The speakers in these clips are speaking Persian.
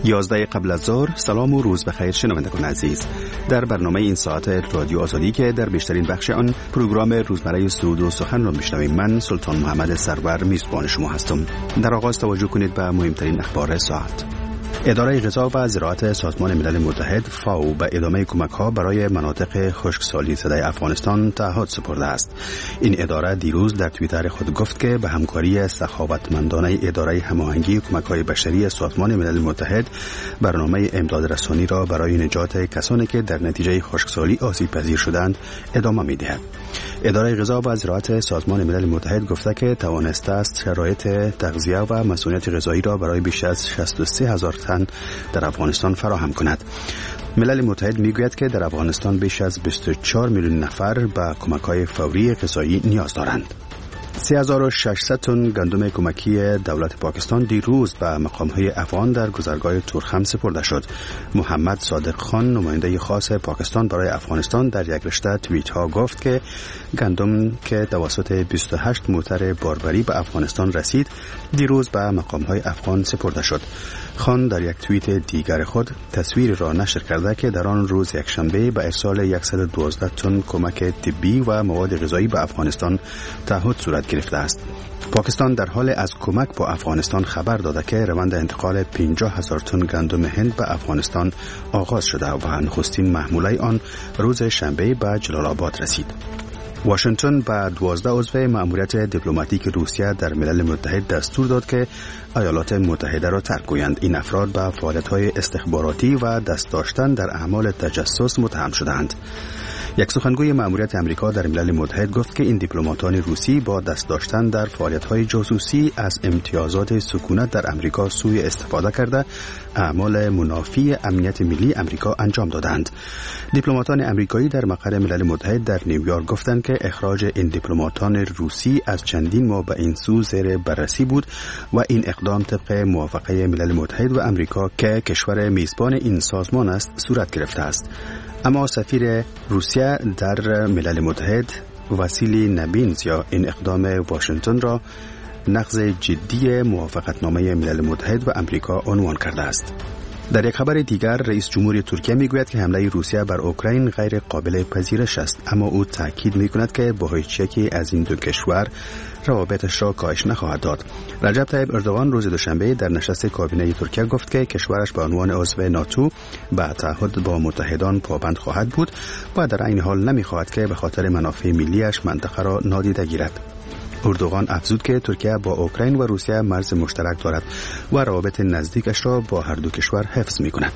11 قبل از ظهر. سلام و روز بخیر شنوندگان عزیز. در برنامه این ساعت رادیو آزادی که در بیشترین بخش آن پروگرام روزمره سرود و سخن را میشنویم، من سلطان محمد سرور میزبان شما هستم. در آغاز توجه کنید به مهمترین اخبار ساعت. اداره غذا و زراعت سازمان ملل متحد فاو به ادامه کمک‌ها برای مناطق خشکسالی شده افغانستان تعهد سپرده است. این اداره دیروز در توییتر خود گفت که به همکاری سخاوتمندانه اداره هماهنگی کمک‌های بشری سازمان ملل متحد برنامه امداد رسانی را برای نجات کسانی که در نتیجه خشکسالی آسیب پذیر شدند ادامه می‌دهد. اداره غذا و زراعت سازمان ملل متحد گفته که توانسته است شرایط تغذیه و مسئولیت غذایی را برای بیش از 63,000 تن در افغانستان فراهم کند. ملل متحد میگوید که در افغانستان بیش از 24 میلیون نفر به کمک‌های فوری غذایی نیاز دارند. 3600 تن گندم کمکی دولت پاکستان دیروز به مقام‌های افغان در گذرگاه تورخم سپرده شد. محمد صادق خان، نماینده خاص پاکستان برای افغانستان، در یک رشته توییت‌ها گفت که گندم که توسط 28 موتر باربری به افغانستان رسید دیروز به مقام‌های افغان سپرده شد. خان در یک توییت دیگر خود تصویری را نشر کرده که در آن روز یکشنبه به ارسال 112 تن کمک طبی و مواد غذایی به افغانستان تعهد صورت گرفته است. پاکستان در حال از کمک با افغانستان خبر داده که روند انتقال 50,000 تن گندم هند به افغانستان آغاز شده و نخستین محموله آن روز شنبه به جلال آباد رسید. واشنگتن به 12 عضو مأموریت دیپلماتیک روسیه در ملل متحد دستور داد که ایالات متحده را ترک کنند. این افراد به فعالیت‌های استخباراتی و دست داشتن در اعمال تجسس متهم شدند. یک سخنگوی مأموریت امریکا در ملل متحد گفت که این دیپلماتان روسی با دست داشتن در فعالیت‌های جاسوسی از امتیازات سکونت در امریکا سوء استفاده کرده اعمال منافی امنیت ملی امریکا انجام دادند. دیپلماتان امریکایی در مقر ملل متحد در نیویورک گفتند که اخراج این دیپلماتان روسی از چندین ماه به این سو زیر بررسی بود و این اقدام طبق موافقه ملل متحد و امریکا که کشور میزبان این سازمان است صورت گرفته است. اما سفیر روسیه در ملل متحد واسیلی نبینزیا این اقدام واشنگتن را نقض جدی موافقتنامه ملل متحد و امریکا عنوان کرده است. در یک خبر دیگر رئیس جمهوری ترکیه میگوید که حمله روسیه بر اوکراین غیر قابل پذیرش است، اما او تاکید میکند که با هیچ یکی از این دو کشور روابطش را کاهش نخواهد داد. رجب طیب اردوغان روز دوشنبه در نشست کابینه ترکیه گفت که کشورش به عنوان عضو ناتو به تعهد با متحدان پابند خواهد بود و در این حال نمیخواهد که به خاطر منافع ملیش منطقه را نادیده گیرد. اردوغان افزود که ترکیه با اوکراین و روسیه مرز مشترک دارد و روابط نزدیکش را با هر دو کشور حفظ می‌کند.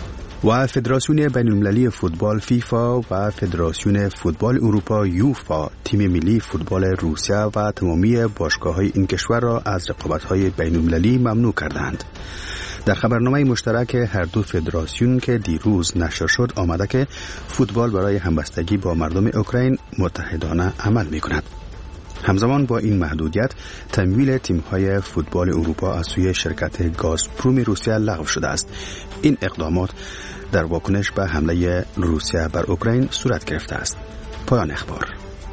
و فدراسیون بین‌المللی فوتبال فیفا و فدراسیون فوتبال اروپا یوفا تیم ملی فوتبال روسیه و تمامی باشگاه‌های این کشور را از رقابت‌های بین‌المللی ممنوع کردند. در خبرنامه مشترک هر دو فدراسیون که دیروز نشر شد آمده که فوتبال برای همبستگی با مردم اوکراین متحدانه عمل می‌کند. همزمان با این محدودیت تمویل تیم‌های فوتبال اروپا از سوی شرکت گازپروم روسیه لغو شده است. این اقدامات در واکنش به حمله روسیه بر اوکراین صورت گرفته است. پایان اخبار.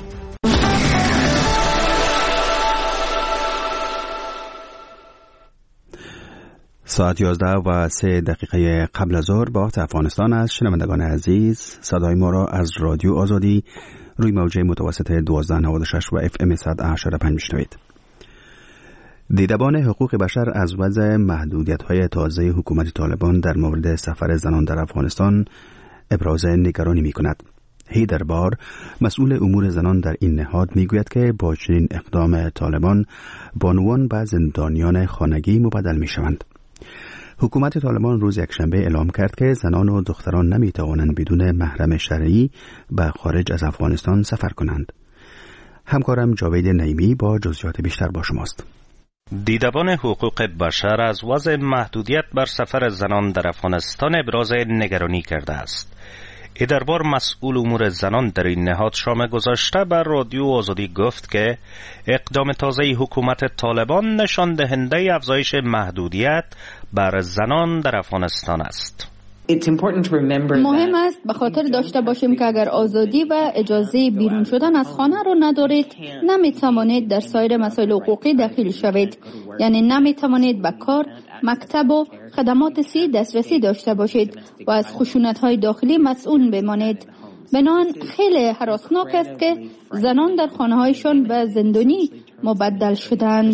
ساعت 11:03 قبل از ظهر به وقت افغانستان است. شنوندگان عزیز، صدای ما را از رادیو آزادی روی موجه متوسط 1296 و FM 100.5 میشنوید. دیدبان حقوق بشر از وضع محدودیت‌های تازه حکومت طالبان در مورد سفر زنان در افغانستان ابراز نگرانی می‌کند. هیدر بار، مسئول امور زنان در این نهاد، میگوید که با چنین اقدام طالبان بانوان به زندانیان خانگی مبدل می‌شوند. حکومت طالبان روز یکشنبه اعلام کرد که زنان و دختران نمی‌توانند بدون محرم شرعی به خارج از افغانستان سفر کنند. همکارم جاوید نعیمی با جزئیات بیشتر با شماست. دیدبان حقوق بشر از وضع محدودیت بر سفر زنان در افغانستان ابراز نگرانی کرده است. هیدربار، مسئول امور زنان در این نهاد، شام گذشته بر رادیو آزادی گفت که اقدام تازه حکومت طالبان نشان دهنده افزایش محدودیت بر زنان در افغانستان است. مهم است به خاطر داشته باشیم که اگر آزادی و اجازه بیرون شدن از خانه را ندارید، نمیتوانید در سایر مسائل حقوقی دخیل شوید. یعنی نمیتوانید به کار، مکتب و خدمات دسترسی داشته باشید و از خشونت‌های داخلی مسئول بمانید. بنابراین خیلی هراسناک است که زنان در خانه‌هایشان به زندانی مبدل شدند.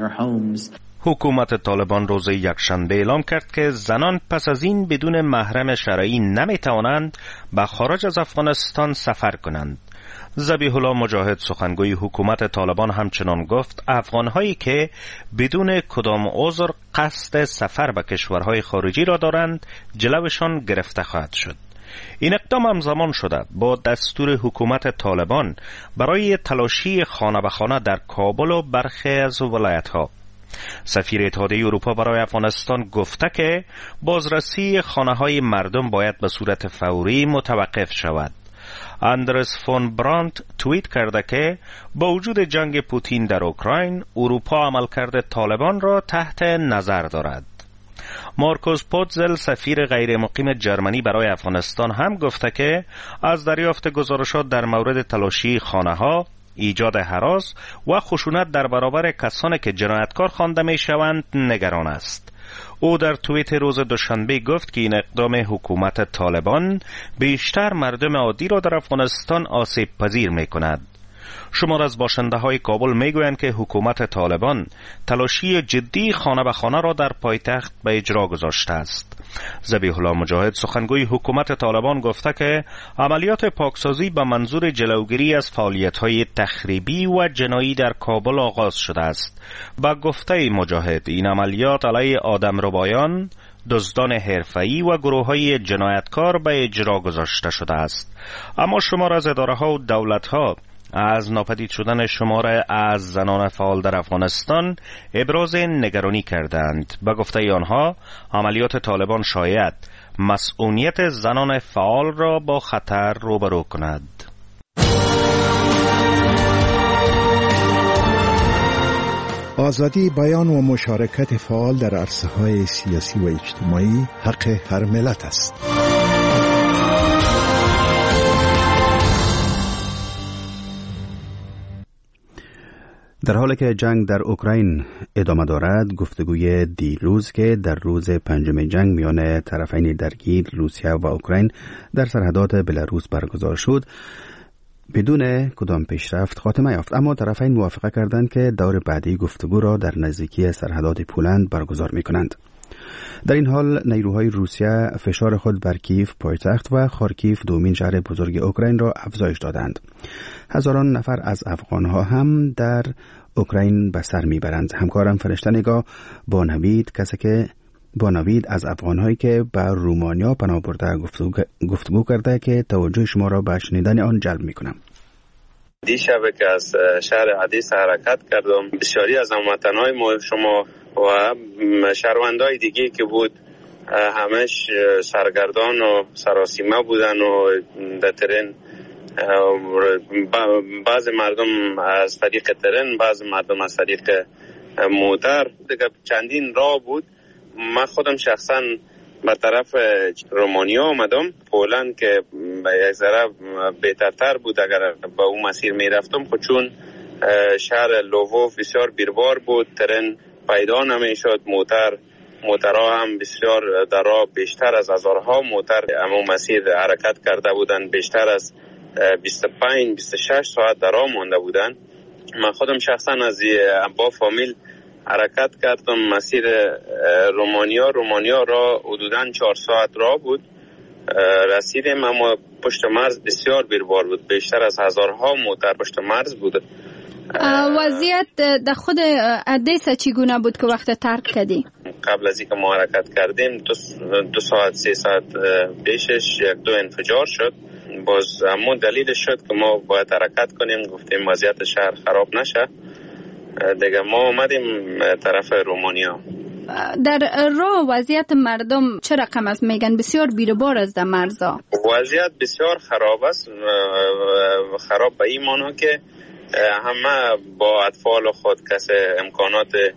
حکومت طالبان روز یکشنبه اعلام کرد که زنان پس از این بدون محرم شرعی نمیتوانند به خارج از افغانستان سفر کنند. ذبیح الله مجاهد سخنگوی حکومت طالبان همچنان گفت افغانهایی که بدون کدام عذر قصد سفر به کشورهای خارجی را دارند جلوشان گرفته خواهد شد. این اقدام همزمان شده با دستور حکومت طالبان برای تلاشی خانه به خانه در کابل و برخی از ولایت‌ها. سفیر اتحادیه اروپا برای افغانستان گفته که بازرسی خانه‌های مردم باید به صورت فوری متوقف شود. اندرس فون برانت توییت کرده که با وجود جنگ پوتین در اوکراین، اروپا عملکرد طالبان را تحت نظر دارد. مارکوس پوتزل سفیر غیر مقیم جرمنی برای افغانستان هم گفته که از دریافت گزارشات در مورد تلاشی خانه‌ها، ایجاد هراس و خشونت در برابر کسانی که جنایتکار خوانده می‌شوند نگران است. او در توییت روز دوشنبه گفت که این اقدام حکومت طالبان بیشتر مردم عادی را در افغانستان آسیب پذیر می‌کند. شمار از باشنده‌های کابل می‌گویند که حکومت طالبان تلاشی جدی خانه به خانه را در پایتخت به اجرا گذاشته است. ذبیح الله مجاهد سخنگوی حکومت طالبان گفته که عملیات پاکسازی به منظور جلوگیری از فعالیت‌های تخریبی و جنایی در کابل آغاز شده است. با گفته مجاهد این عملیات علیه آدمربایان، دزدان حرفه‌ای و گروه‌های جنایتکار به اجرا گذاشته شده است. اما شمار از اداره‌ها و دولت‌ها از ناپدید شدن شمار از زنان فعال در افغانستان ابراز نگرانی کردند. به گفته آنها عملیات طالبان شاید مسئولیت زنان فعال را با خطر روبرو کند. آزادی بیان و مشارکت فعال در عرصه‌های سیاسی و اجتماعی حق هر ملت است. در حالی که جنگ در اوکراین ادامه دارد، گفتگوی دیروز که در روز پنجم جنگ میان طرفین درگیر روسیه و اوکراین در سرحدات بلاروس برگزار شد بدون کدام پیشرفت خاتمه یافت. اما طرفین موافقه کردند که دور بعدی گفتگو را در نزدیکی سرحدات پولند برگزار می‌کنند. در این حال نیروهای روسیه فشار خود بر کیف پایتخت و خارکیف دومین شهر بزرگ اوکراین را افزایش دادند. هزاران نفر از افغانها هم در اوکراین به سر میبرند. همکارم فرشته نگاه با نوید از افغانهایی که به رومانیا پناه برده گفتگو کرده که توجه شما را به شنیدن آن جلب میکنم. دیشب که از شهر عدیس حرکت کردم، بسیاری از هموطنهای شما و شهروندهای دیگه که بود همش سرگردان و سراسیمه بودن و در ترین، بعض مردم از طریق ترین، بعض مردم از طریق موتر. دیگه چندین راه بود. من خودم شخصا به طرف رومانیا آمدم. پولند که یک ذره بهترتر بود اگر به اون مسیر می رفتم، خود چون شهر لووف بسیار بیربار بود، ترین پیدا نمی شد، موترها هم بسیار در راه بیشتر از هزارها موتر اما مسیر حرکت کرده بودند، بیشتر از 25-26 ساعت در راه مانده بودند. من خودم شخصا از با فامیل حرکت کردم مسیر رومانیا را حدوداً 4 ساعت راه بود. رسیدیم اما پشت مرز بسیار بیربار بود، بیشتر از هزارها موتر پشت مرز بود. وضعیت در خود عدیس چگونه بود که وقت ترک کردی؟ قبل از اینکه ما حرکت کردیم 2 ساعت 3 ساعت پیشش 1-2 انفجار شد. باز همون دلیل شد که ما باید حرکت کنیم، گفتیم وضعیت شهر خراب نشه دیگه. ما اومدیم طرف رومانیا. در راه وضعیت مردم چه رقم است؟ میگن بسیار بیربار است در مرزا. وضعیت بسیار خراب است. خراب به این معنی که همه با اطفال خود کسی امکانات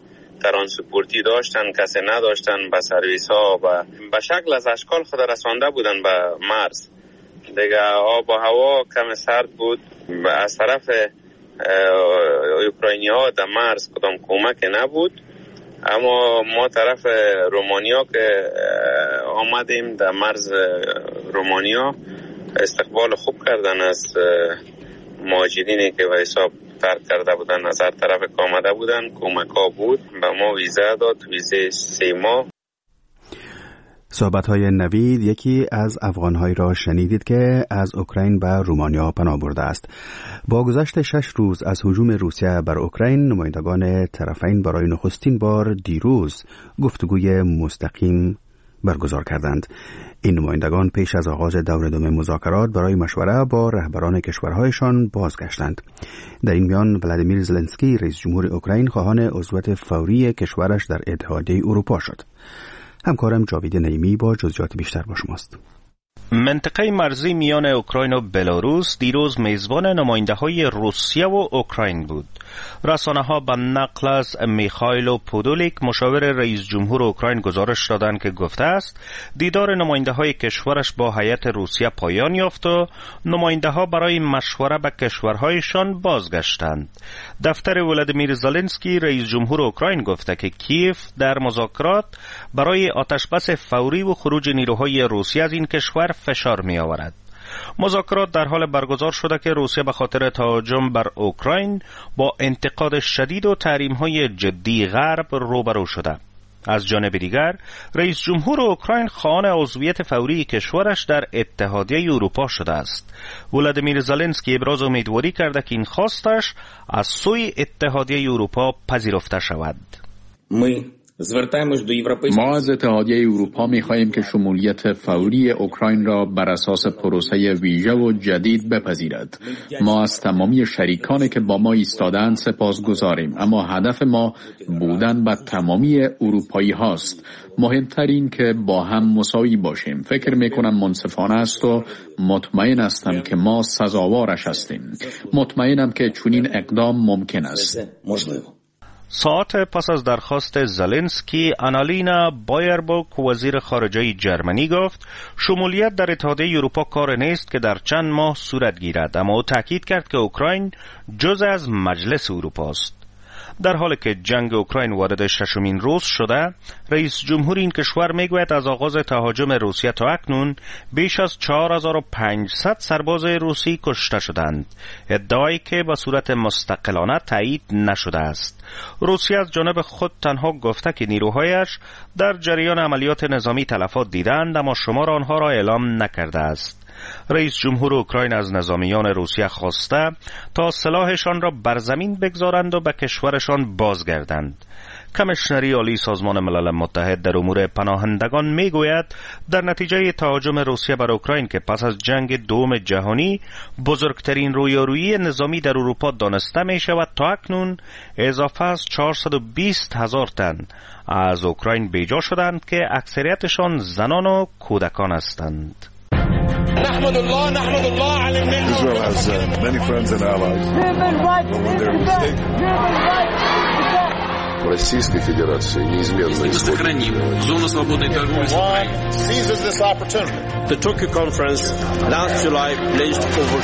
ترانسپورتی داشتن، کسی نداشتن، به سرویس ها و به شکل از اشکال خود رسانده بودن به مرز. دیگه آب و هوا کم سرد بود. از طرف اوکراینی ها در مرز کدام کمک نبود، اما ما طرف رومانیا که آمدیم در مرز رومانیا استقبال خوب کردن از مهاجرینی که به حساب ترک کرده بودن، از هر طرف که آمده بودن کمک ها بود. به ما ویزا داد، ویزه 3 ماه. صحبت‌های نوید یکی از افغان‌هایی را شنیدید که از اوکراین به رومانیا پناه برده است. با گذشت 6 روز از هجوم روسیه بر اوکراین، نمایندگان طرفین برای نخستین بار دیروز گفتگوی مستقیم برگزار کردند. این نمایندگان پیش از آغاز دور دوم مذاکرات برای مشوره با رهبران کشورهایشان بازگشتند. در این میان ولادیمیر زلنسکی رئیس جمهور اوکراین خواهان عضویت فوری کشورش در اتحادیه اروپا شد. همکارم جاوید نعیمی با جزئیات بیشتر با شماست. منطقه مرزی میان اوکراین و بلاروس دیروز میزبان نماینده‌های روسیه و اوکراین بود. رسانه‌ها به نقل از میخائیل پودولیک مشاور رئیس جمهور اوکراین گزارش دادند که گفته است دیدار نماینده‌های کشورش با هیئت روسیه پایان یافت و نماینده‌ها برای مشوره به کشورهایشان بازگشتند. دفتر ولادیمیر زلنسکی رئیس جمهور اوکراین گفته که کیف در مذاکرات برای آتشبس فوری و خروج نیروهای روسیه از این کشور فشار می آورد. مذاکرات در حال برگزار شده که روسیه به خاطر تهاجم بر اوکراین با انتقاد شدید و تحریم‌های جدی غرب روبرو شده. از جانب دیگر رئیس جمهور اوکراین خواهان عضویت فوری کشورش در اتحادیه اروپا شده است. ولادیمیر زلنسکی ابراز امیدواری کرده که این خواستش از سوی اتحادیه اروپا پذیرفته شود. ما از اتحادیه اروپا می‌خواهیم که شمولیت فوری اوکراین را بر اساس پروسه ویژه و جدید بپذیرد. ما از تمامی شریکانی که با ما ایستادند سپاسگزاریم، اما هدف ما بودن با تمامی اروپایی هاست. مهمترین که با هم مساوی باشیم. فکر می‌کنم منصفانه است و مطمئن هستم که ما سزاوارش هستیم. مطمئنم که چنین اقدام ممکن است. ساعت پس از درخواست زلنسکی، آنالینا بایربوک وزیر خارجه جرمنی گفت شمولیت در اتحادیه اروپا کار نیست که در چند ماه صورت گیرد، اما او تاکید کرد که اوکراین جزء از مجلس اروپا است. در حالی که جنگ اوکراین وارد 6مین روز شده، رئیس جمهور این کشور میگوید از آغاز تهاجم روسیه تا اکنون بیش از 4500 سرباز روسی کشته شدند، ادعایی که به صورت مستقلانه تایید نشده است. روسیه از جانب خود تنها گفته که نیروهایش در جریان عملیات نظامی تلفات دیدند، اما شمار آنها را اعلام نکرده است. رئیس جمهور اوکراین از نظامیان روسیه خواسته تا سلاحشان را بر زمین بگذارند و به کشورشان بازگردند. کمیشنری عالی سازمان ملل متحد در امور پناهندگان میگوید در نتیجه تهاجم روسیه بر اوکراین که پس از جنگ دوم جهانی بزرگترین رویارویی نظامی در اروپا دانسته می شود، تا اکنون اضافه از 420,000 تن از اوکراین بیجا شدند که اکثریتشان زنان و کودکان هستند. نحمد الله على النعمة. Israel has many friends and allies. Российской Федерации неизменно сохраним зону свободной торговли с Украиной. Seizes this opportunity. The Tokyo conference last July pledged over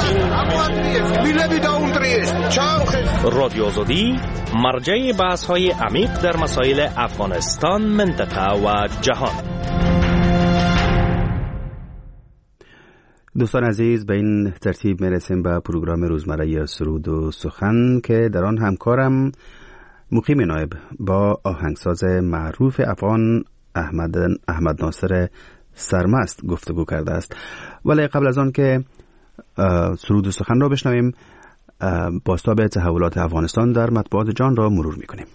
16. رادیو آزادی مرجع بحث‌های عمیق در مسائل افغانستان، منطقه و جهان. دوستان عزیز، به این ترتیب میرسیم به پروگرام روزمره سرود و سخن که در آن همکارم مقیم نایب با آهنگساز معروف افغان احمد ناصر سرمست گفتگو کرده است. ولی قبل از آن که سرود و سخن را بشنویم، بازتاب تحولات افغانستان در مطبوعات جهان را مرور میکنیم.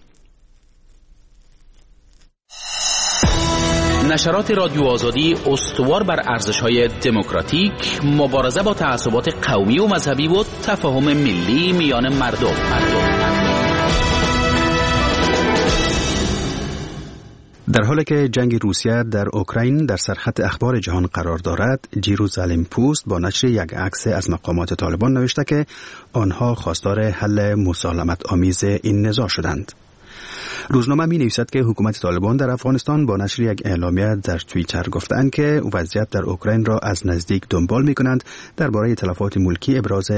نشرات رادیو آزادی استوار بر ارزش‌های دموکراتیک، مبارزه با تعصبات قومی و مذهبی و تفاهم ملی میان مردم. در حالی که جنگ روسیه در اوکراین در سرخط اخبار جهان قرار دارد، جیروزالم پوست با نشر یک عکس از مقامات طالبان نوشته که آنها خواستار حل مسالمت آمیز این نزاع شدند. روزنامه می نویسد که حکومت طالبان در افغانستان با نشر یک اعلامیه در توییتر گفتند که وضعیت در اوکراین را از نزدیک دنبال می کنند. درباره تلفات ملکی ابراز